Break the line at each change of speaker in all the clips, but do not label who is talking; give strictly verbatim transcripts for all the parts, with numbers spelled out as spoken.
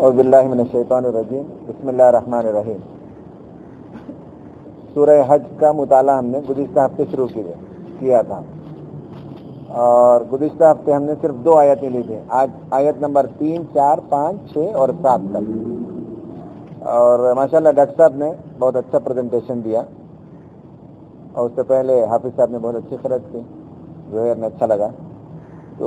اعوذ باللہ من الشیطان الرجیم، بسم اللہ الرحمن الرحیم۔ سورہ حج کا مطالعہ ہم نے گزشتہ ہفتے شروع کیا تھا اور گزشتہ ہفتے ہم نے صرف دو آیتیں لی تھی۔ آج آیت نمبر تین، چار، پانچ، چھ اور سات تک، اور ماشاءاللہ ڈاکٹر صاحب نے بہت اچھا پریزنٹیشن دیا اور اس سے پہلے حافظ صاحب نے بہت اچھی خرچ کی، ظہیر نے اچھا لگا۔ تو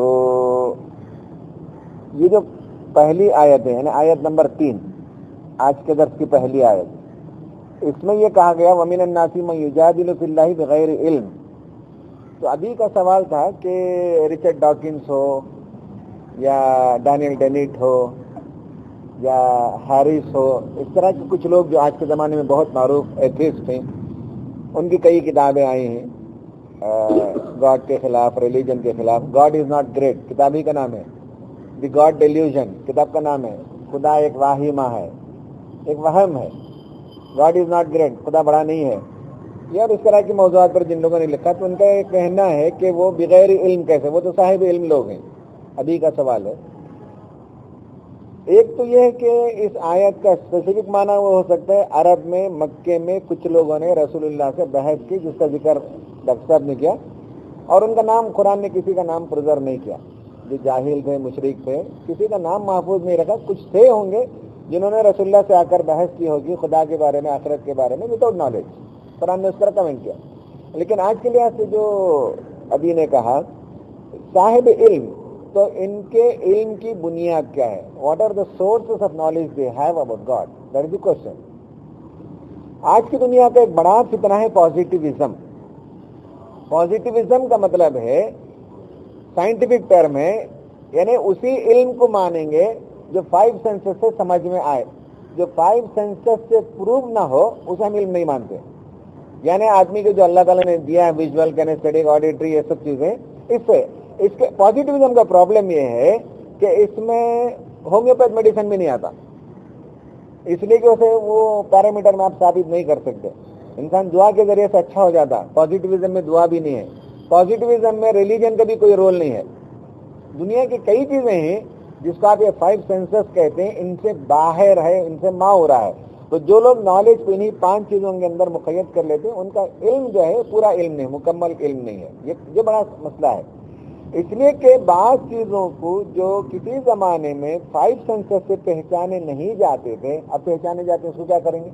یہ جو پہلی آیت ہے یعنی آیت نمبر تین، آج کے درس کی پہلی آیت، اس میں یہ کہا گیا وَمِنَ النَّاسِ مَن يُجَادِلُ فِي اللَّهِ بِغَيْرِ علم۔ تو ابھی کا سوال تھا کہ رچرڈ ڈاکنز ہو یا ڈینیل ڈینیٹ ہو یا ہیرس ہو، اس طرح کے کچھ لوگ جو آج کے زمانے میں بہت معروف ایتھیسٹ ہیں، ان کی کئی کتابیں آئی ہیں گاڈ کے خلاف، ریلیجن کے خلاف۔ گاڈ از ناٹ گریٹ کتاب ہی کا نام ہے، دی گاڈ ڈیلیوژن کتاب کا نام ہے، خدا ایک واہمہ ہے، ایک وہم ہے، گاڈ از ناٹ گریٹ، خدا بڑا نہیں ہے۔ یہ اور اس طرح کے موضوعات پر جن لوگوں نے لکھا، تو ان کا یہ کہنا ہے کہ وہ بغیر علم کیسے، وہ تو صاحب علم لوگ ہیں۔ ابھی کا سوال ہے، ایک تو یہ ہے کہ اس آیت کا اسپیسیفک معنی وہ ہو سکتا ہے عرب میں، مکے میں کچھ لوگوں نے رسول اللہ سے بحث کی، جس کا ذکر ڈاکٹر صاحب نے کیا، اور ان کا نام قرآن نے کسی کا نام پرزر نہیں کیا۔ جو جاہل تھے، مشرک تھے، کسی کا نام محفوظ نہیں رکھا۔ کچھ تھے ہوں گے جنہوں نے رسول اللہ سے آ کر بحث کی ہوگی خدا کے بارے میں، آخرت کے بارے میں، وداؤٹ نالج، قرآن نے اس طرح کمنٹ کیا۔ لیکن آج کے لحاظ سے جو ابھی نے کہا صاحب علم، تو ان کے علم کی بنیاد کیا ہے؟ What are the sources of knowledge they have about God, that is the question. آج کی دنیا کا ایک بڑا فتنہ ہے پازیٹیوزم۔ پازیٹیوزم کا مطلب ہے سائنٹیفک ٹرم ہے، یعنی اسی علم کو مانیں گے جو فائیو سینسز سے سمجھ میں آئے۔ جو فائیو سینسز سے پروو نہ ہو اسے ہم علم نہیں مانتے۔ یعنی آدمی کو جو اللہ تعالیٰ نے دیا ہے، ویژول، کینیسٹیک، آڈیٹری، یہ سب چیزیں، اس سے اس کے پازیٹیوزم کا پرابلم یہ ہے کہ اس میں ہومیوپیتھ میڈیسن بھی نہیں آتا، اس لیے کہ اسے وہ پیرامیٹر میں آپ ثابت نہیں کر سکتے۔ انسان دعا کے ذریعے سے اچھا ہو جاتا، پازیٹیوزم میں دعا بھی نہیں ہے، پازیٹیوزم میں ریلیجن کا بھی کوئی رول نہیں ہے۔ دنیا کی کئی چیزیں ہیں جس کو آپ یہ فائیو سینسز کہتے ہیں، ان سے باہر ہے، ان سے ما ہو رہا ہے۔ تو جو لوگ نالج کو انہیں پانچ چیزوں کے اندر مقید کر لیتے ہیں، ان کا علم جو ہے پورا علم نہیں، مکمل علم نہیں ہے۔ یہ یہ بڑا مسئلہ ہے، اس لیے کہ بعض چیزوں کو جو کسی زمانے میں فائیو سینسز سے پہچانے نہیں جاتے تھے، اب پہچانے جاتے ہیں، اس کو کیا کریں گے؟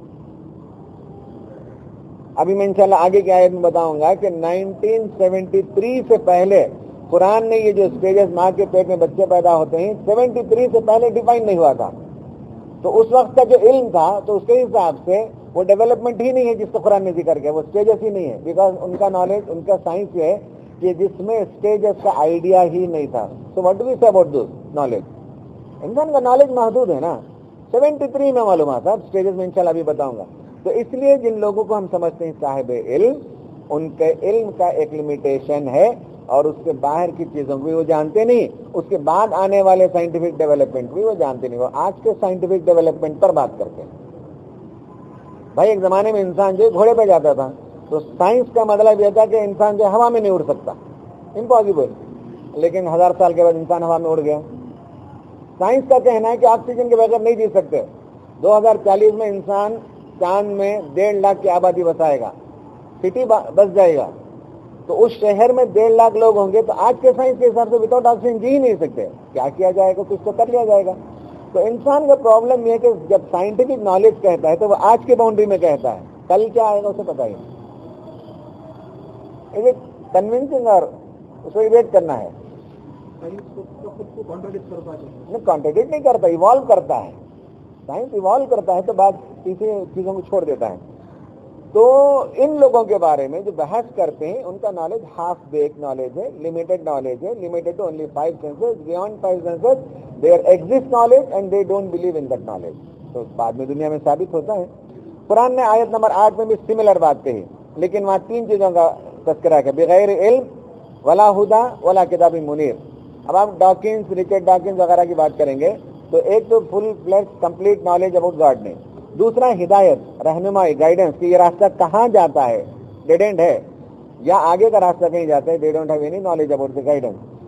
ابھی میں انشاءاللہ آگے کی آیت میں بتاؤں گا کہ نائنٹین سیونٹی تھری سے پہلے قرآن نے یہ جو اسٹیجز ماں کے پیٹ میں بچے پیدا ہوتے ہیں، سیونٹی تھری سے پہلے ڈیفائن نہیں ہوا تھا۔ تو اس وقت کا جو علم تھا، تو اس کے حساب سے وہ ڈیولپمنٹ ہی نہیں ہے جس کو قرآن نے ذکر کیا، وہ اسٹیجز ہی نہیں ہے، بیکاز ان کا نالج، ان کا سائنس یہ ہے کہ جس میں اسٹیجز کا آئیڈیا ہی نہیں تھا۔ سو واٹ ڈو وی سے اباؤٹ دوز نالج؟ انسان کا نالج محدود ہے نا، سیونٹی تھری میں معلومات تھا، اسٹیجز میں انشاءاللہ ابھی بتاؤں گا۔ تو اس لیے جن لوگوں کو ہم سمجھتے ہیں صاحب علم، ان کے علم کا ایک لمیٹیشن ہے، اور اس کے باہر کی چیزوں کو بھی وہ جانتے نہیں، اس کے بعد آنے والے سائنٹیفک ڈیولپمنٹ بھی وہ جانتے نہیں۔ وہ آج کے سائنٹیفک ڈیولپمنٹ پر بات کرتے ہیں۔ بھائی ایک زمانے میں انسان جو گھوڑے پہ جاتا تھا، تو سائنس کا مطلب یہ تھا کہ انسان جو ہوا میں نہیں اڑ سکتا، امپاسبل، لیکن ہزار سال کے بعد انسان ہوا میں اڑ گیا۔ سائنس کا کہنا ہے کہ آکسیجن کے بغیر نہیں جی سکتے، دو ہزار چالیس میں انسان چاند میں ڈیڑھ لاکھ کی آبادی بسائے گا، سٹی بس جائے گا، تو اس شہر میں ڈیڑھ لاکھ لوگ ہوں گے، تو آج کے سائنس کے حساب سے وداؤٹ آکسیجن جی ہی نہیں سکتے۔ کیا کیا جائے گا؟ کچھ تو کر لیا جائے گا۔ تو انسان کا پرابلم یہ ہے کہ جب سائنٹیفک نالج کہتا ہے تو وہ آج کے باؤنڈری میں کہتا ہے، کل کیا آئے گا اسے پتہ ہی نہیں۔ کنونسنگ اور اس کو ایویٹ کرنا ہے، کانٹرڈکٹ نہیں کرتا، ایوالو کرتا ہے۔ سائنس ایوالو کرتا ہے تو بعد تیسری چیزوں کو چھوڑ دیتا ہے۔ تو ان لوگوں کے بارے میں جو بحث کرتے ہیں، ان کا نالج ہاف بیک نالج ہے، لمیٹڈ نالج ہے، limited to only five senses, beyond five senses there exist knowledge and they don't believe in that knowledge. تو بعد میں دنیا میں ثابت ہوتا ہے۔ قرآن نے آیت نمبر آٹھ میں بھی سملر بات کہی، لیکن وہاں تین چیزوں کا تذکرہ ہے، بغیر علم ولا ہدا ولا کتاب منیر۔ اب آپ ڈاکنز، رچرڈ ڈاکنز وغیرہ کی بات کریں گے، تو ایک تو full flesh complete knowledge about God نے، دوسرا ہدایت، رہنمائی، گائیڈنس کہ یہ راستہ کہاں جاتا ہے، ڈیڈ اینڈ ہے، یا آگے کا راستہ کہیں جاتا ہے، they don't have any knowledge about the guidance.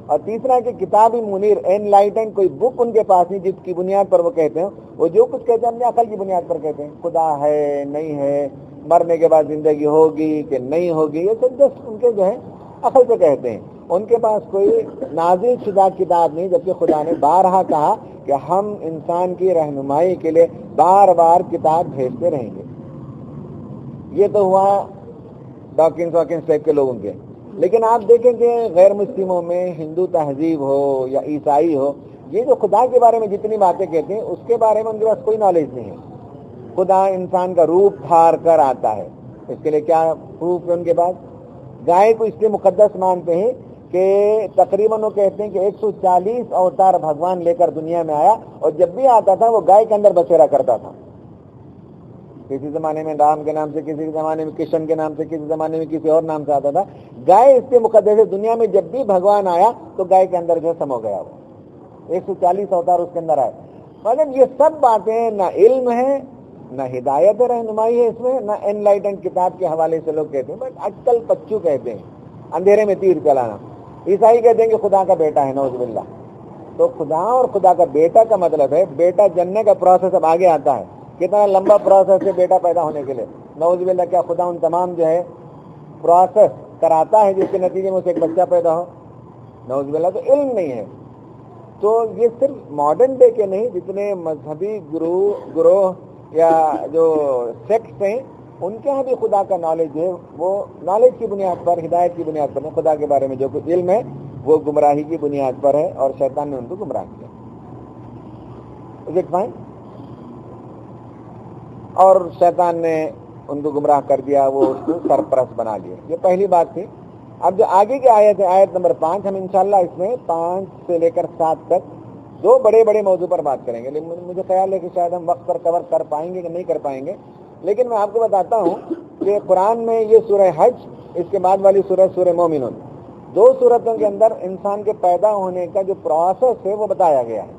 اور تیسرا کہ کتاب منیر انلائٹنڈ کوئی بک ان کے پاس نہیں جس کی بنیاد پر وہ کہتے ہیں، وہ جو کچھ کہتے ہیں اپنے عقل کی بنیاد پر کہتے ہیں، خدا ہے نہیں ہے، مرنے کے بعد زندگی ہوگی کہ نہیں ہوگی، یہ سب جسٹ ان کے جو ہے عقل سے کہتے ہیں، ان کے پاس کوئی نازل شدہ کتاب نہیں، جبکہ خدا نے بارہا کہا کہ ہم انسان کی رہنمائی کے لیے بار بار کتاب بھیجتے رہیں گے۔ یہ تو ہوا ڈاکنس واکنس ٹائپ کے لوگوں کے، لیکن آپ دیکھیں کہ غیر مسلموں میں ہندو تہذیب ہو یا عیسائی ہو، یہ جو خدا کے بارے میں جتنی باتیں کہتے ہیں اس کے بارے میں ان کے پاس کوئی نالج نہیں ہے۔ خدا انسان کا روپ دھار کر آتا ہے، اس کے لیے کیا پروف ہے ان کے پاس؟ گائے کو اس لیے مقدس مانتے ہیں کہ تقریباً وہ کہتے ہیں کہ ایک سو چالیس اوتار بھگوان لے کر دنیا میں آیا، اور جب بھی آتا تھا وہ گائے کے اندر بسیرا کرتا تھا، کسی زمانے میں رام کے نام سے، کسی زمانے میں کشن کے نام سے، کسی زمانے میں کسی اور نام سے آتا تھا۔ گائے اس سے مقدس ہے، دنیا میں جب بھی بھگوان آیا تو گائے کے اندر جو سمو گیا، وہ ایک سو چالیس اوتار اس کے اندر آئے۔ مطلب یہ سب باتیں نہ علم ہے، نہ ہدایت رہنمائی ہے اس میں، نہ انلائٹنڈ کتاب کے حوالے سے لوگ کہتے ہیں، بس اٹکل پچو کہتے ہیں، اندھیرے میں تیر چلانا۔ عیسائی کہتے ہیں کہ خدا کا بیٹا ہے، نعوذ باللہ۔ تو خدا اور خدا کا بیٹا کا مطلب ہے بیٹا جننے کا پروسیس اب آگے آتا ہے، کتنا لمبا پروسیس ہے بیٹا پیدا ہونے کے لیے، نعوذ باللہ۔ کیا خدا ان تمام جو ہے پروسیس کراتا ہے جس کے نتیجے میں اسے ایک بچہ پیدا ہو؟ نعوذ باللہ۔ تو علم نہیں ہے۔ تو یہ صرف ماڈرن ڈے کے نہیں، جتنے مذہبی گروہ گروہ یا جو سیکٹس ہیں ان کے ہاں بھی خدا کا نالج ہے، وہ نالج کی بنیاد پر، ہدایت کی بنیاد پر نہیں، خدا کے بارے میں جو کچھ علم ہے وہ گمراہی کی بنیاد پر ہے، اور شیطان نے ان کو گمراہ کیا۔ Is it fine؟ اور شیطان نے ان کو گمراہ کر دیا، وہ اس کو سرپرست بنا لیا۔ یہ پہلی بات تھی۔ اب جو آگے کی آیت ہے، آیت نمبر پانچ، ہم انشاءاللہ اس میں پانچ سے لے کر سات تک دو بڑے بڑے موضوع پر بات کریں گے، لیکن مجھے خیال ہے کہ شاید ہم وقت پر کور کر پائیں گے کہ نہیں کر پائیں گے، لیکن میں آپ کو بتاتا ہوں کہ قرآن میں یہ سورہ حج، اس کے بعد والی سورہ سورہ مومنون، دو سورتوں کے اندر انسان کے پیدا ہونے کا جو پروسیس ہے وہ بتایا گیا ہے۔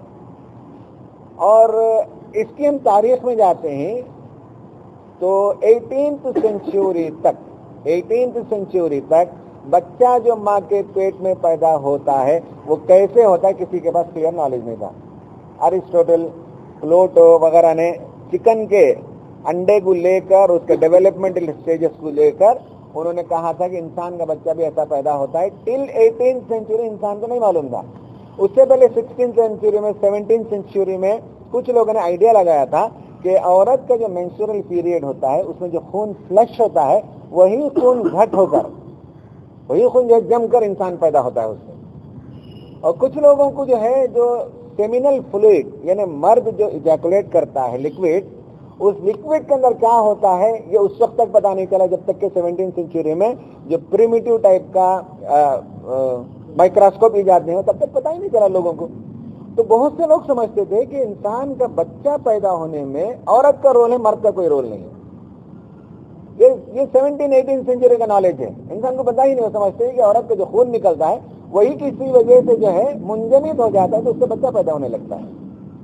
اور اس کی ہم تاریخ میں جاتے ہیں تو ایٹینتھ سینچوری تک ایٹینتھ سینچوری تک بچہ جو ماں کے پیٹ میں پیدا ہوتا ہے وہ کیسے ہوتا ہے کسی کے پاس کلیئر نالج نہیں تھا۔ ارسطوٹل، پلوٹو وغیرہ نے چکن کے انڈے کو لے کر اس کے ڈیولپمنٹل اسٹیجز کو لے کر انہوں نے کہا تھا کہ انسان کا بچہ بھی ایسا پیدا ہوتا ہے۔ ٹل ایٹینتھ سینچوری انسان کو نہیں معلوم تھا۔ اس سے پہلے سکسٹین سینچوری میں، سیونٹین سینچوری میں کچھ لوگوں نے آئیڈیا لگایا تھا کہ عورت کا جو مینسٹرل پیریڈ ہوتا ہے اس میں جو خون فلش ہوتا ہے وہی خون گھٹ ہو کر، وہی خون جو جم کر انسان پیدا ہوتا ہے اس سے۔ اور کچھ لوگوں کو جو ہے جو سیمینل فلوئڈ یعنی مرد جو ایجیکولیٹ کرتا ہے لکوڈ، اس لکوڈ کے اندر کیا ہوتا ہے یہ اس وقت تک پتا نہیں چلا جب تک کہ سیونٹین سینچوری میں جو پریمیٹیو ٹائپ کا مائکروسکوپ ایجاد نہیں ہو، تب تک پتا ہی نہیں چلا لوگوں کو۔ تو بہت سے لوگ سمجھتے تھے کہ انسان کا بچہ پیدا ہونے میں عورت کا رول ہے، مرد کا کوئی رول نہیں ہے۔ یہ یہ سیونٹین ایٹین سینچوری کا نالج ہے، انسان کو پتا ہی نہیں، وہ سمجھتے ہیں کہ عورت کا جو خون نکلتا ہے وہی کسی وجہ سے جو ہے منجمد ہو جاتا ہے تو اس سے بچہ پیدا ہونے لگتا ہے۔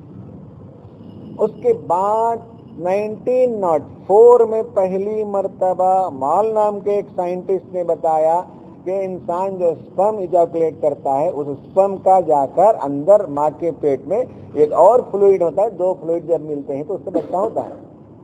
اس کے بعد نائنٹین ناٹ فور میں پہلی مرتبہ مال نام کے ایک سائنٹسٹ نے بتایا کہ انسان جو سپرم ایجاکولیٹ کرتا ہے اس سپرم کا جا کر اندر ماں کے پیٹ میں ایک اور فلوئڈ ہوتا ہے، دو فلوئڈ جب ملتے ہیں تو اس سے بچہ ہوتا ہے۔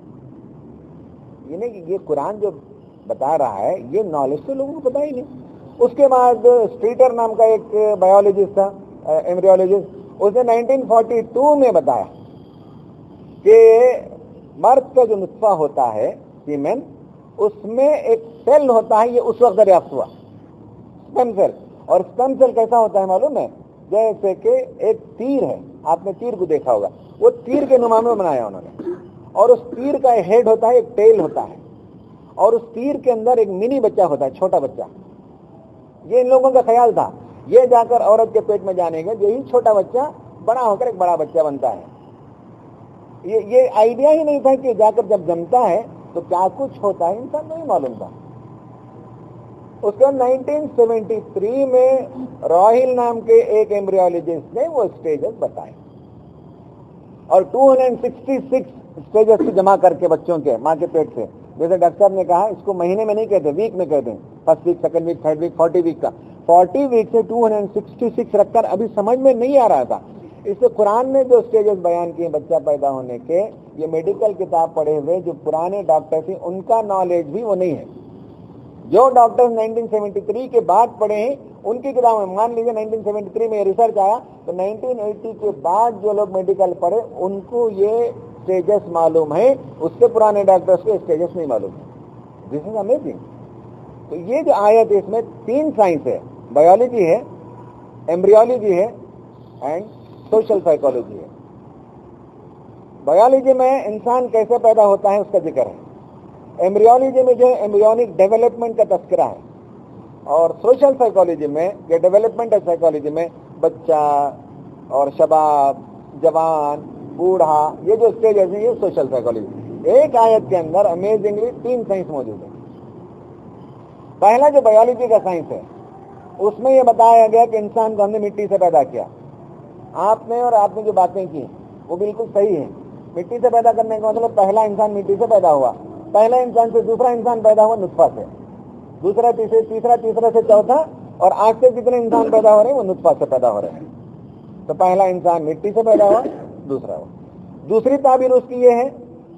یہ نہیں کہ یہ قرآن جو بتا رہا ہے یہ نالج تو لوگوں کو پتا ہی نہیں۔ اس کے بعد اسٹریٹر نام کا ایک بایولوجسٹ تھا، ایمبریولوجسٹ، اس نے نائنٹین فورٹی ٹو میں بتایا کہ مرد کا جو نطفہ ہوتا ہے سیمن، اس میں ایک سیل ہوتا ہے، یہ اس وقت دریافت ہوا، اسپرم سیل۔ اور اسپرم سیل کیسا ہوتا ہے معلوم ہے؟ جیسے کہ ایک تیر ہے، آپ نے تیر کو دیکھا ہوگا، وہ تیر کے نما میں بنایا انہوں نے، اور اس تیر کا ایک ہیڈ ہوتا ہے، ایک ٹیل ہوتا ہے، اور اس تیر کے اندر ایک منی بچہ ہوتا ہے، چھوٹا بچہ۔ یہ ان لوگوں کا خیال تھا یہ جا کر عورت کے پیٹ میں جانے گا، یہی چھوٹا بچہ بڑا ہو کر ایک بڑا بچہ بنتا ہے۔ یہ یہ آئیڈیا ہی نہیں تھا کہ جا کر جب جمتا ہے تو کیا کچھ ہوتا ہے، انسان نہیں معلوم تھا۔ اس کے بعد نائنٹین سیونٹی تھری میں راہل نام کے ایک ایمبریولوجسٹ نے وہ اسٹیجز بتائے، اور two hundred sixty six stages کو جمع کر کے بچوں کے ماں کے پیٹ سے، جیسے ڈاکٹر صاحب نے کہا اس کو مہینے میں نہیں کہتے، ویک میں کہتے ہیں، first week, second week, third week, forty week کا، फोर्टी वीक से टू हंड्रेड सिक्सटी सिक्स रखकर अभी समझ में नहीं आ रहा था। इससे कुरान ने जो स्टेजेस बयान किए बच्चा पैदा होने के, ये मेडिकल किताब पढ़े हुए जो पुराने डॉक्टर थे उनका नॉलेज भी वो नहीं है। जो डॉक्टर्स नाइनटीन सेवेंटी थ्री के बाद पढ़े हैं उनकी किताब में, मान लीजिए नाइनटीन सेवेंटी थ्री में रिसर्च आया तो नाइनटीन एटी के बाद जो लोग मेडिकल पढ़े उनको ये स्टेजेस मालूम है, उससे पुराने डॉक्टर्स को स्टेजेस नहीं मालूम है। This is amazing. तो ये जो आयत है इसमें तीन साइंस है, बायोलॉजी है, एम्ब्रियोलॉजी है एंड सोशल साइकोलॉजी है। बायोलॉजी में इंसान कैसे पैदा होता है उसका जिक्र है, एम्ब्रियोलॉजी में जो एम्ब्रियोनिक डेवलपमेंट का तस्करा है, और सोशल साइकोलॉजी में या डेवलपमेंट साइकोलॉजी में बच्चा और शबाब, जवान, बूढ़ा, ये जो स्टेजेस हैं ये सोशल साइकोलॉजी। एक आयत के अंदर अमेजिंगली तीन साइंस मौजूद है। पहला जो बायोलॉजी का साइंस है उसमें यह बताया गया कि इंसान को हमने मिट्टी से पैदा किया। आपने और आपने जो बातें की वो बिल्कुल सही है। मिट्टी से पैदा करने का मतलब पहला इंसान मिट्टी से पैदा हुआ, पहला इंसान से दूसरा इंसान पैदा हुआ नुत्फा से, दूसरा तीसरे तीसरा तीसरा से चौथा, और आज से जितने इंसान पैदा हो रहे हैं वो नुत्फा से पैदा हो रहे हैं। तो पहला इंसान मिट्टी से पैदा हुआ, दूसरा हुआ। दूसरी ताबीर उसकी ये है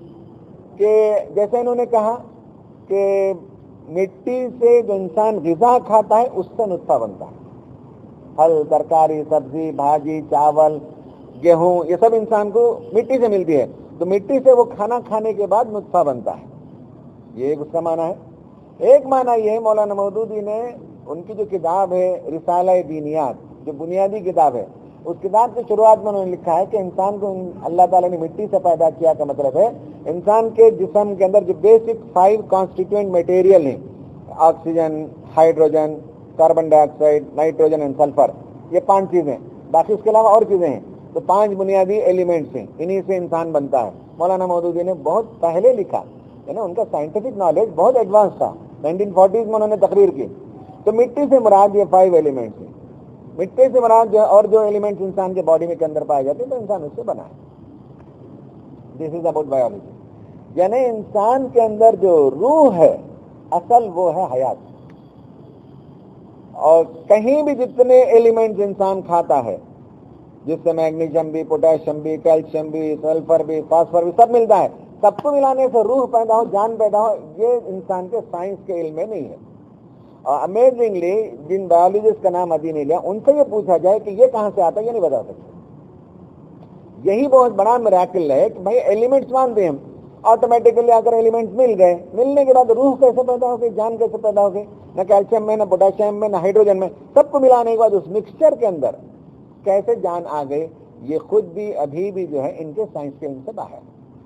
कि जैसे इन्होंने कहा कि मिट्टी से जो इंसान ग़िज़ा खाता है उससे नुत्फा बनता है। फल, तरकारी, सब्जी, भाजी, चावल, गेहूं, ये सब इंसान को मिट्टी से मिलती है। तो मिट्टी से वो खाना खाने के बाद नुत्फा बनता है। ये एक उसका माना है। एक माना ये है, मौलाना मौदूदी ने उनकी जो किताब है रिसाला दीनियात, जो बुनियादी किताब है, उस किताब की शुरुआत में उन्होंने लिखा है कि इंसान को अल्लाह ताला ने मिट्टी से पैदा किया का मतलब है इंसान के जिस्म के अंदर जो बेसिक फाइव कॉन्स्टिट्यूएंट मटेरियल हैं, oxygen, hydrogen, carbon dioxide, nitrogen and sulphur, ये पांच चीजें, बाकी उसके अलावा और चीजें हैं, तो पांच बुनियादी एलिमेंट्स हैं, इन्हीं से इंसान बनता है। मौलाना मौदूदी ने बहुत पहले लिखा है ना, उनका साइंटिफिक नॉलेज बहुत एडवांस था, नाइनटीन फोर्टीज़ में उन्होंने तकरीर की। तो मिट्टी से मुराद ये फाइव एलिमेंट्स हैं, मिट्टी से मुराद जो और जो एलिमेंट्स इंसान के बॉडी में के अंदर पाए जाते हैं तो इंसान उससे बना है। This is about biology. यानी इंसान के अंदर जो रूह है असल वो है हयात, और कहीं भी जितने एलिमेंट्स इंसान खाता है जिससे मैग्नीशियम भी, पोटेशियम भी, कैल्शियम भी, सल्फर भी, फास्फोर भी सब मिलता है, सबको मिलाने से रूह पैदा हो, जान पैदा हो, ये इंसान के साइंस के इल्म में नहीं है। और अमेजिंगली जिन बायोलॉजिस्ट का नाम अभी नहीं लिया उनसे ये पूछा जाए कि ये कहां से आता है, ये नहीं बता सकते। यही बहुत बड़ा मिरेकल है कि भाई एलिमेंट्स मानते हैं हम, ऑटोमेटिकली आकर एलिमेंट्स मिल गए, मिलने के बाद रूह कैसे पैदा हो गई, जान कैसे पैदा हो गई, न कैल्शियम में, न पोटेशियम में, न हाइड्रोजन में, सबको मिलाने के बाद उस मिक्सचर के अंदर कैसे जान आ गई, ये खुद भी अभी भी जो है इनके साइंस के इनसे बाहर।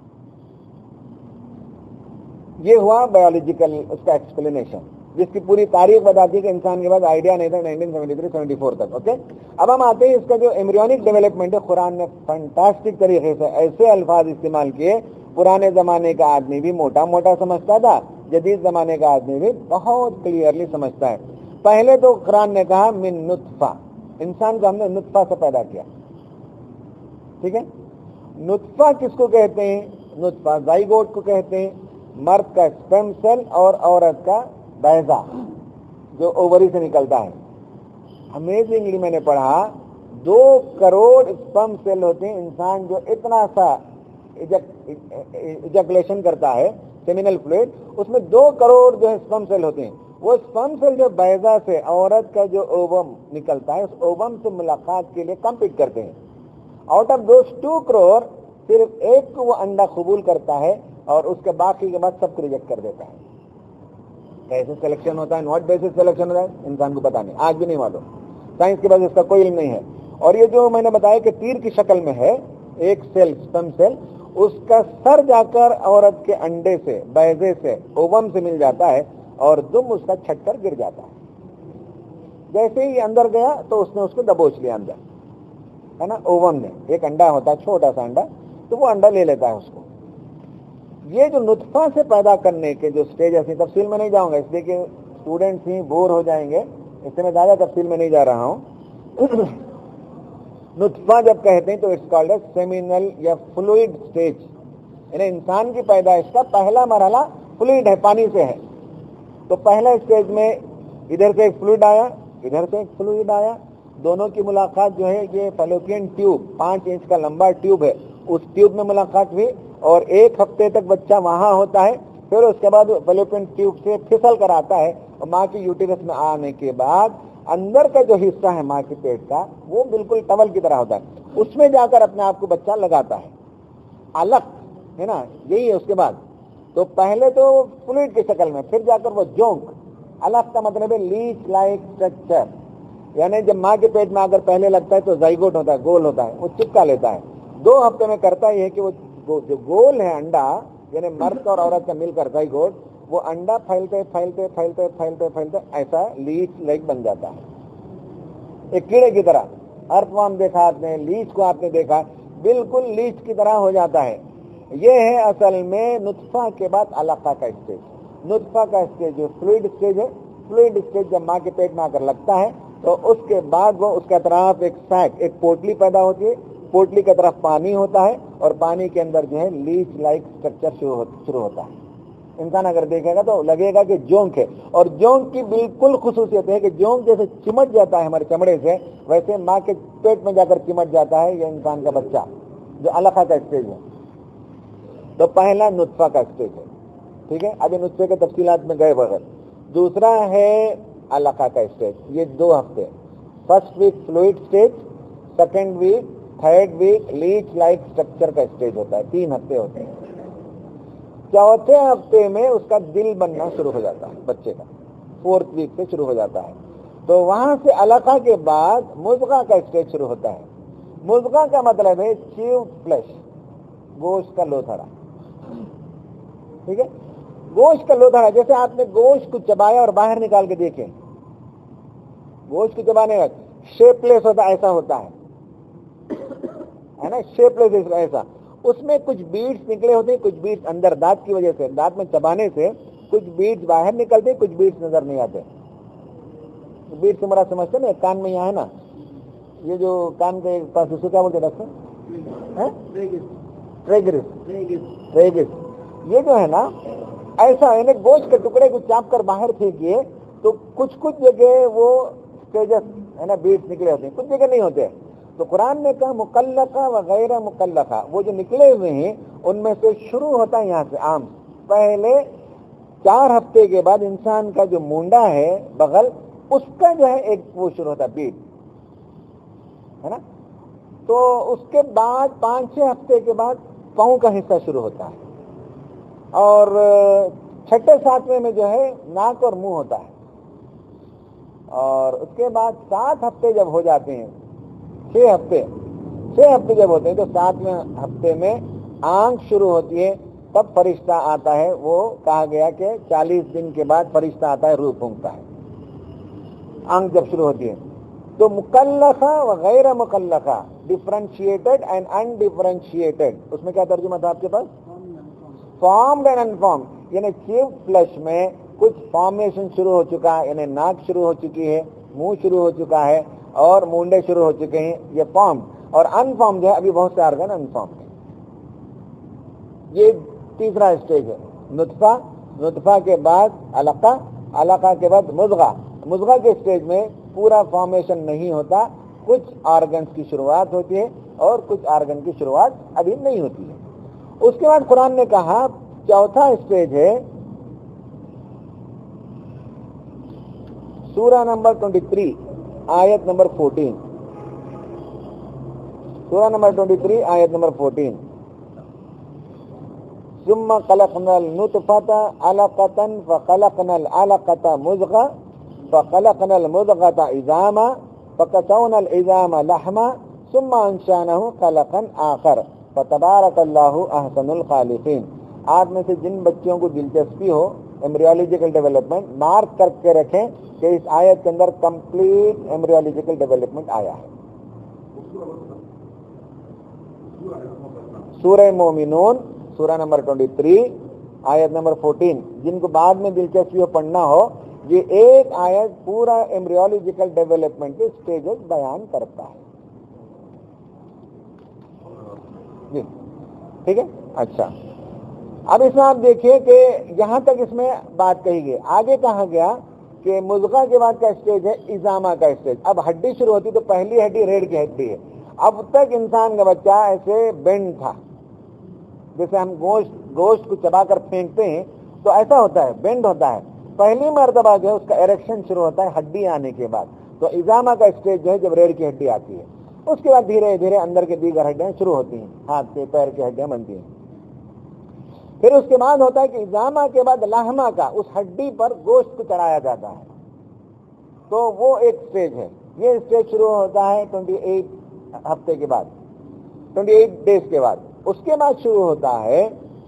ये हुआ बायोलॉजिकल उसका एक्सप्लेनेशन, जिसकी पूरी तारीख बताती है कि इंसान के पास आइडिया नहीं था nineteen seventy three seventy four तक। ओके, अब हम आते हैं इसका जो एम्ब्रियोनिक डेवलपमेंट है। कुरान ने फैंटास्टिक तरीके से ऐसे अल्फाज इस्तेमाल किए, पुराने जमाने का आदमी भी मोटा मोटा समझता था, जदीद जमाने का आदमी भी बहुत क्लियरली समझता है। पहले तो कुरान ने कहा मिन नुत्फा, इंसान को हमने नुत्फा से पैदा किया। ठीक है, नुत्फा किसको कहते हैं? नुत्फा जाइगोट को कहते हैं, मर्द का स्पर्म सेल और औरत का बैजा जो ओवरी से निकलता है। अमेजिंगली मैंने पढ़ा दो करोड़ स्पर्म सेल होते हैं। इंसान जो इतना सा इजैकुलेशन करता है सेमिनल फ्लूइड, उसमें दो करोड़ जो है स्पर्म सेल होते हैं। वो स्पर्म सेल जो बैजा से औरत का जो ओवम निकलता है, उस ओवम से मुलाकात के लिए कम्पीट करते हैं। Out of those two crore सिर्फ एक को वो अंडा कबूल करता है और उसके बाकी के बाद सबको रिजेक्ट कर देता है। कैसे सिलेक्शन होता है, नॉट बेसिस सिलेक्शन होता है, इंसान को पता नहीं, आज भी नहीं मालूम, साइंस के पास इसका कोई इल्म नहीं है। और ये जो मैंने बताया कि तीर की शक्ल में है एक सेल, स्पर्म सेल, उसका सर जाकर औरत के अंडे से, बैजे से, ओवम से मिल जाता है और दुम उसका छटकर गिर जाता है। जैसे ही अंदर गया तो उसने उसको दबोच लिया अंदर, है ना, ओवम ने। एक अंडा होता है, छोटा सा अंडा, तो वो अंडा ले लेता है उसको। ये जो नुत्फा से पैदा करने के जो स्टेज है, तफसील में नहीं जाऊंगा इसलिए कि स्टूडेंट्स ही बोर हो जाएंगे, इससे मैं ज्यादा तफसील में नहीं जा रहा हूं। नुत्फा जब कहते हैं तो इट्स कॉल्ड एज सेमिनल या फ्लूइड स्टेज, यानी इंसान की पैदाइश का पहला मरहला फ्लूइड है, पानी से है। तो पहला स्टेज में इधर से एक फ्लूइड आया, ادھر سے ایک فلوئڈ آیا, دونوں کی ملاقات جو ہے یہ فیلوپین ٹیوب, پانچ انچ کا لمبا ٹیوب ہے, اس ٹیوب میں ملاقات ہوئی اور ایک ہفتے تک بچہ وہاں ہوتا ہے. پھر اس کے بعد فیلوپین ٹیوب سے پھسل کر آتا ہے اور ماں کی یوٹیرس میں آنے کے بعد اندر کا جو حصہ ہے ماں کے پیٹ کا وہ بالکل ٹول کی طرح ہوتا ہے, اس میں جا کر اپنے آپ کو بچہ لگاتا ہے. علق ہے نا, یہی ہے. اس کے بعد تو پہلے تو فلوئڈ کی شکل میں, پھر جا کر وہ جونک. علق کا مطلب ہے لیچ لائک اسٹرکچر, یعنی جب ماں کے پیٹ میں اگر پہلے لگتا ہے تو زائگوٹ ہوتا ہے, گول ہوتا ہے, وہ چپکا لیتا ہے. دو ہفتے میں کرتا یہ ہے کہ وہ جو گول ہے انڈا, یعنی مرد اور عورت کا مل کر زائگوٹ, وہ انڈا پھیلتے پھیلتے پھیلتے پھیلتے پھیلتے ایسا لیچ لائک بن جاتا ہے, ایک کیڑے کی طرح. ارتھ وارم دیکھا آپ نے, لیچ کو آپ نے دیکھا, بالکل لیچ کی طرح ہو جاتا ہے. یہ ہے اصل میں نطفہ کے بعد علقہ کا اسٹیج. نطفہ کا اسٹیج جو فلوئڈ اسٹیج ہے, فلوئڈ اسٹیج جب ماں کے پیٹ میں آ کر لگتا ہے تو اس کے بعد وہ اس کے اطراف ایک سیک, ایک پوٹلی پیدا ہوتی ہے. پوٹلی کی طرف پانی ہوتا ہے اور پانی کے اندر جو ہے لیچ لائک اسٹرکچر شروع ہوتا ہے. انسان اگر دیکھے گا تو لگے گا کہ جونک ہے, اور جونک کی بالکل خصوصیت ہے کہ جونک جیسے چمٹ جاتا ہے ہمارے چمڑے سے, ویسے ماں کے پیٹ میں جا کر چمٹ جاتا ہے یہ انسان کا بچہ, جو علقہ کا اسٹیج ہے. تو پہلا نطفہ کا اسٹیج ہے, ٹھیک ہے. ابھی نطفے کے تفصیلات میں گئے بغیر. دوسرا ہے علقہ کا اسٹیج, یہ دو ہفتے. First week fluid stage, second week third week leech like structure کا اسٹیج ہوتا ہے. تین ہفتے ہوتے ہیں. چوتھے ہفتے میں اس کا دل بننا شروع ہو جاتا ہے بچے کا, فورتھ ویک سے شروع ہو جاتا ہے. تو وہاں سے علقہ کے بعد مضغہ کا اسٹیج شروع ہوتا ہے. مضغہ کا مطلب ہے چیو فلیش, گوشت کا لوتھڑا, ٹھیک ہے. گوشت کا لوتھڑا, جیسے آپ نے گوشت کو چبایا اور باہر نکال کے دیکھیں, گوشت کو چبانے کا شیپ لیس ہوتا, ایسا ہوتا ہے نا, شیپ لیس ایسا. اس میں کچھ بیڈز نکلے ہوتے ہیں, کچھ بیڈز اندر دانت کی وجہ سے, دانت میں چبانے سے کچھ بیڈز باہر نکلتے, کچھ بیڈز نظر نہیں آتے. بیڈ سے مراد سمجھتے نا, کان میں یہاں ہے نا, یہ جو کان کے پاس اس کو کیا بولتے ڈاکٹر, ٹریگرس. ٹریگرس یہ جو ہے نا ایسا, یعنی گوشت کے ٹکڑے کو چاپ کر باہر پھینکیے تو کچھ کچھ جگہ وہ اسٹیجز ہے نا بیڈز نکلے ہوتے ہیں, کچھ جگہ نہیں ہوتے. تو قرآن نے کہا مکلقہ وغیرہ مکلقہ, وہ جو نکلے ہوئے ہیں ان میں سے شروع ہوتا ہے یہاں سے عام. پہلے چار ہفتے کے بعد انسان کا جو مونڈا ہے بغل, اس کا جو ہے ایک وہ شروع ہوتا ہے بیڈ, ہے نا. تو اس کے بعد پانچ چھ ہفتے کے بعد پاؤں کا حصہ شروع ہوتا ہے, اور چھٹے ساتویں میں جو ہے ناک اور منہ ہوتا ہے. اور اس کے بعد سات ہفتے جب ہو جاتے ہیں, چھ ہفتے چھ ہفتے جب ہوتے ہیں تو ساتویں ہفتے میں آنکھ شروع ہوتی ہے, تب فرشتہ آتا ہے. وہ کہا گیا کہ چالیس دن کے بعد فرشتہ آتا ہے, روح پھونکتا ہے, آنکھ جب شروع ہوتی ہے. تو مکلقہ وغیرہ مکلقہ, ڈفرینشیٹڈ اینڈ انڈیفرینشیٹڈ, اس میں کیا ترجمہ تھا آپ کے پاس؟ فارمڈ اینڈ انفارمڈ, یعنی چیف فلیش میں کچھ فارمیشن شروع ہو چکا ہے, یعنی ناک شروع ہو چکی ہے, منہ شروع ہو چکا ہے, اور مونڈے شروع ہو چکے ہیں, یہ فارم. اور انفارم جو ہے ابھی بہت سے آرگن انفارم ہیں. یہ تیسرا اسٹیج ہے نطفہ. نطفہ کے بعد علقہ, علقہ کے بعد مضغہ. مضغہ کے اسٹیج میں پورا فارمیشن نہیں ہوتا, کچھ آرگنز کی شروعات ہوتی ہے اور کچھ آرگن کی شروعات ابھی نہیں ہوتی ہے. اس کے بعد قرآن نے کہا چوتھا اسٹیج ہے سورہ نمبر تیئیس آیت نمبر چودہ. سورہ نمبر تیئیس آیت نمبر چودہ. ثم خلقنا النطفة علقة فخلقنا العلقة مضغة فخلقنا المضغة عظاما فكسونا العظام لحما ثم انشأناه خلقا آخر فتبارك الله احسن الخالقين. آپ میں سے جن بچوں کو دلچسپی ہو ایمبریولوجیکل ڈیولپمنٹ, مارک کر کے رکھیں کہ اس آیت کے اندر کمپلیٹ ایمبریولوجیکل ڈیولپمنٹ آیا ہے. سورہ مومنون سورہ نمبر تیئیس آیت نمبر چودہ, جن کو بعد میں دلچسپی ہو پڑھنا ہو, یہ ایک آیت پورا ایمبریولوجیکل ڈیولپمنٹ کے اسٹیجز بیان کرتا ہے. جی ٹھیک ہے. اچھا, اب اس میں آپ دیکھیے کہ یہاں تک اس میں بات کہی گئی. آگے کہا گیا کہ مضغہ کے بعد کا اسٹیج ہے ازامہ کا اسٹیج. اب ہڈی شروع ہوتی تو پہلی ہڈی ریڑھ کی ہڈی ہے. اب تک انسان کا بچہ ایسے بینڈ تھا, جیسے ہم گوشت گوشت کو چبا کر پھینکتے ہیں تو ایسا ہوتا ہے, بینڈ ہوتا ہے. پہلی مرتبہ جو ہے اس کا ایریکشن شروع ہوتا ہے ہڈی آنے کے بعد. تو ازامہ کا اسٹیج جو ہے جب ریڑھ کی ہڈی آتی ہے. اس کے بعد دھیرے دھیرے اندر کے دیگر ہڈیاں شروع ہوتی ہیں, ہاتھ کے پیر کی ہڈیاں بنتی ہیں. پھر اس کے بعد ہوتا ہے کہ ازامہ کے بعد لحمہ کا, اس ہڈی پر گوشت کو چڑھایا جاتا ہے. تو وہ ایک اسٹیج ہے. یہ اسٹیج شروع ہوتا ہے ٹوینٹی ایٹ ہفتے کے بعد, ٹوینٹی ایٹ ڈیز کے بعد. اس کے بعد شروع ہوتا ہے,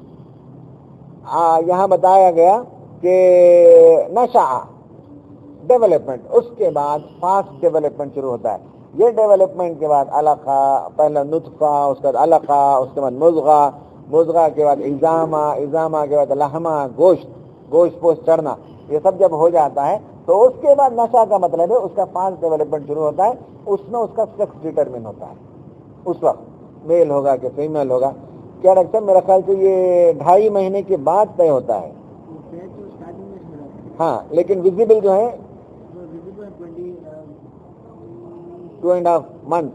یہاں بتایا گیا کہ نشا ڈیولپمنٹ. اس کے بعد فاسٹ ڈیولپمنٹ شروع ہوتا ہے. یہ ڈیولپمنٹ کے بعد علقہ, پہلا نطفہ, اس کے بعد علقہ, اس کے بعد مضغہ, مضغہ کے بعد ازامہ, ازامہ کے بعد لحمہ, گوشت, گوشت پوشت چڑھنا. یہ سب جب ہو جاتا ہے تو اس کے بعد نشا کا مطلب ہے اس کا فاسٹ ڈیولپمنٹ شروع ہوتا ہے. اس میں اس کا سیکس ڈیٹرمن ہوتا ہے. اس وقت میل ہوگا کہ فیمیل ہوگا. کیا ڈاکٹر صاحب, میرا خیال سے یہ ڈھائی مہینے کے بعد طے ہوتا ہے. ہاں, لیکن ویزیبل جو ہے ٹو اینڈ ہاف منتھ,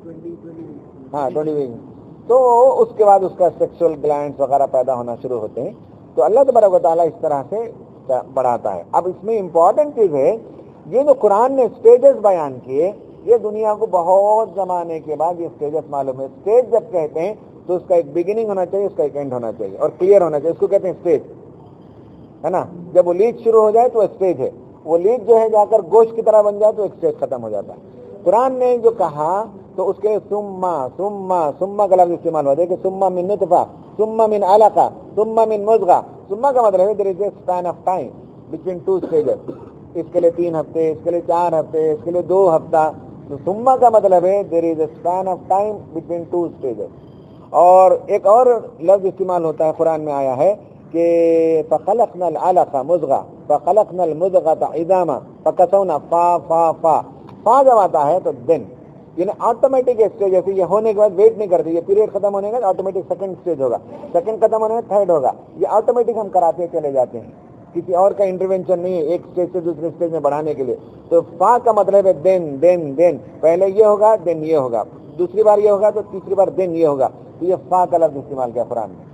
ہاں ٹوینٹی ویک. تو اس کے بعد اس کا سیکسول گلینڈز وغیرہ پیدا ہونا شروع ہوتے ہیں. تو اللہ تبارک و تعالیٰ اس طرح سے بڑھاتا ہے. اب اس میں امپورٹنٹ چیز ہے, یہ جو قرآن نے اسٹیجز بیان کیے, یہ دنیا کو بہت زمانے کے بعد یہ اسٹیجز معلوم ہے. اسٹیج جب کہتے ہیں تو اس کا ایک بگننگ ہونا چاہیے, اس کا ایک اینڈ ہونا چاہیے, اور کلیئر ہونا چاہیے. اس کو کہتے ہیں اسٹیج, ہے نا. جب وہ لیڈ شروع ہو جائے تو اسٹیج ہے. وہ لیڈ جو ہے جا کر گوشت کی طرح بن جائے تو ایک اسٹیج ختم ہو جاتا ہے. قرآن نے جو کہا تو اس کے سما سما سما کا لفظ استعمال ہوا. دیکھیں, سما من نطفہ, سما من علقہ, سما من مضغہ. سما کا مطلب ہے there is a span of time between two stages. اس کے لیے تین ہفتے, اس کے لیے چار ہفتے, اس کے لیے دو ہفتہ. تو سما کا مطلب ہے there is a span of time between two stages. اور ایک اور لفظ استعمال ہوتا ہے, قرآن میں آیا ہے کہ فخلقنا العلقہ مضغہ فخلقنا المضغۃ عظاما فکسونا فا فا فا. فا جب آتا ہے تو دن, یعنی آٹومیٹک اسٹیج. جیسے یہ ہونے کے بعد ویٹ نہیں کرتے, یہ پیریڈ ختم ہونے کے بعد آٹومیٹک سیکنڈ اسٹیج ہوگا, سیکنڈ ختم ہونے میں تھرڈ ہوگا. یہ آٹومیٹک ہم کراتے چلے جاتے ہیں, کسی اور کا انٹروینشن نہیں ہے ایک اسٹیج سے دوسرے اسٹیج میں بڑھانے کے لیے. تو فا کا مطلب ہے دن دن دن. پہلے یہ ہوگا, دن یہ ہوگا, دوسری بار یہ ہوگا تو تیسری بار دن یہ ہوگا. تو یہ فا کا لفظ استعمال کیا قرآن نے.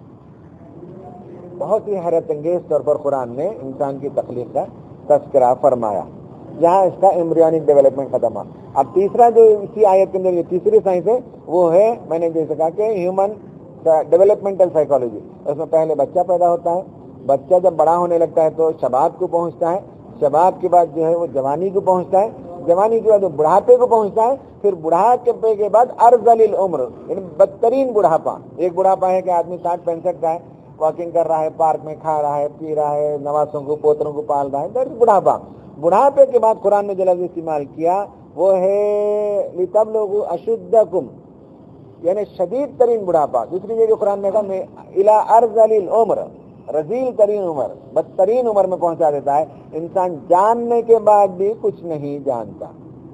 بہت ہی حیرت انگیز طور پر قرآن نے انسان کی تخلیق کا تذکرہ فرمایا, جہاں اس کا ایمبریونک ڈیولپمنٹ ختم ہوا. اب تیسرا جو اسی آیت کے اندر یہ تیسری سائنس ہے وہ ہے, میں نے جیسے کہا کہ ہیومن ڈیولپمنٹل سائیکالوجی. اس میں پہلے بچہ پیدا ہوتا ہے, بچہ جب بڑا ہونے لگتا ہے تو شباب کو پہنچتا ہے, شباب کے بعد جو ہے وہ جوانی کو پہنچتا ہے, جوانی کے بعد وہ بڑھاپے کو پہنچتا ہے, پھر بڑھاپے کے بعد ارذل العمر یعنی بدترین بڑھاپا. ایک بڑھاپا ہے کہ آدمی ساٹھ پینسٹھ کا ہے, واکنگ کر رہا ہے, پارک میں کھا رہا ہے, پی رہا ہے, نواسوں کو پوتروں کو پال رہا ہے, دیٹ از بڑھاپا. بڑھاپے کے بعد قرآن نے جو لفظ استعمال کیا وہ ہے لتبلغوا اشدکم, یعنی شدید ترین بڑھاپا. دوسری جگہ قرآن نے کہا میں الی ارذل العمر, رذیل ترین عمر, بدترین عمر میں پہنچا دیتا ہے. انسان جاننے کے بعد بھی کچھ نہیں جانتا.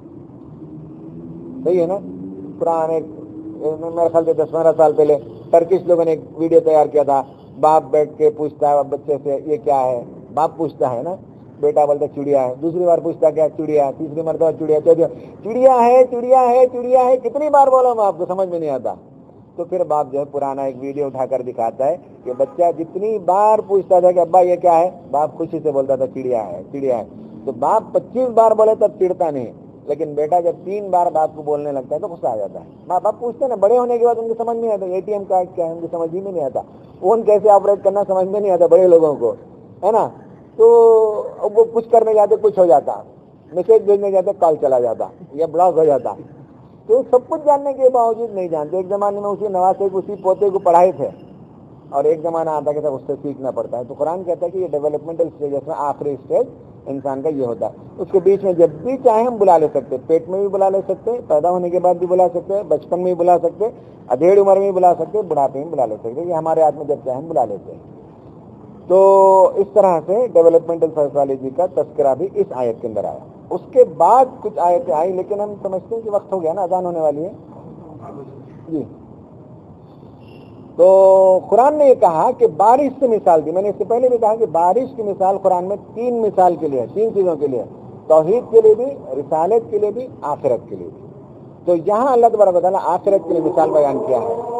صحیح ہے نا. قرآن ایک میرے خیال سے دس پندرہ سال پہلے ٹرکش لوگوں نے ایک ویڈیو تیار کیا تھا, باپ بیٹھ کے پوچھتا ہے بچے سے یہ کیا ہے, باپ پوچھتا ہے نا, بیٹا بولتا چڑیا ہے, دوسری بار پوچھتا کیا چڑیا, تیسری مرتبہ چڑیا, چڑیا چڑیا ہے چڑیا ہے چڑیا ہے, کتنی بار بولا میں آپ کو سمجھ میں نہیں آتا. تو پھر باپ جو ہے پرانا ایک ویڈیو اٹھا کر دکھاتا ہے کہ بچہ جتنی بار پوچھتا تھا کہ ابا یہ کیا ہے, باپ خوشی سے بولتا تھا چڑیا ہے چڑیا ہے. تو باپ پچیس بار بولے تب چڑتا نہیں, لیکن بیٹا جب تین بار باپ کو بولنے لگتا ہے تو غصہ آ جاتا ہے. ماں باپ پوچھتے ہیں نا, بڑے ہونے کے بعد ان کو سمجھ نہیں آتا اے ٹی ایم کارڈ کیا ہے, ان کو سمجھ ہی میں نہیں آتا, فون کیسے آپریٹ کرنا سمجھ میں نہیں آتا بڑے لوگوں کو, ہے نا. تو وہ کچھ کرنے جاتے کچھ ہو جاتا, میسج بھیجنے جاتے کال چلا جاتا یا بلاک ہو جاتا. تو سب کچھ جاننے کے باوجود نہیں جانتے. ایک زمانے میں اسی نواز سے اسی پوتے کو پڑھائے تھے, اور ایک زمانہ آتا کہ سب اس سے سیکھنا پڑتا ہے. تو قرآن کہتا ہے کہ یہ ڈیولپمنٹل اسٹیج میں آخری اسٹیج انسان کا یہ ہوتا ہے. اس کے بیچ میں جب بھی چاہے ہم بلا لے سکتے, پیٹ میں بھی بلا لے سکتے, پیدا ہونے کے بعد بھی بلا سکتے, بچپن میں بھی بلا سکتے, ادھیڑ عمر میں بھی بلا سکتے, بڑھاپے میں بلا لے سکتے. یہ ہمارے ہاتھ میں جب چاہے ہم بلا لیتے ہیں. تو اس طرح سے ڈیولپمنٹل سائیکالوجی کا تذکرہ بھی اس آیت کے اندر آیا. اس کے بعد کچھ آیتیں آئی, لیکن ہم سمجھتے ہیں کہ وقت ہو گیا نا, اذان ہونے والی ہے. جی تو قرآن نے یہ کہا کہ بارش سے مثال دی. میں نے اس سے پہلے بھی کہا کہ بارش کی مثال قرآن میں تین مثال کے لیے، تین چیزوں کے لیے، توحید کے لیے بھی، رسالت کے لیے بھی، آخرت کے لیے بھی. تو یہاں اللہ تبارک و تعالیٰ آخرت کے لیے مثال بیان کیا ہے.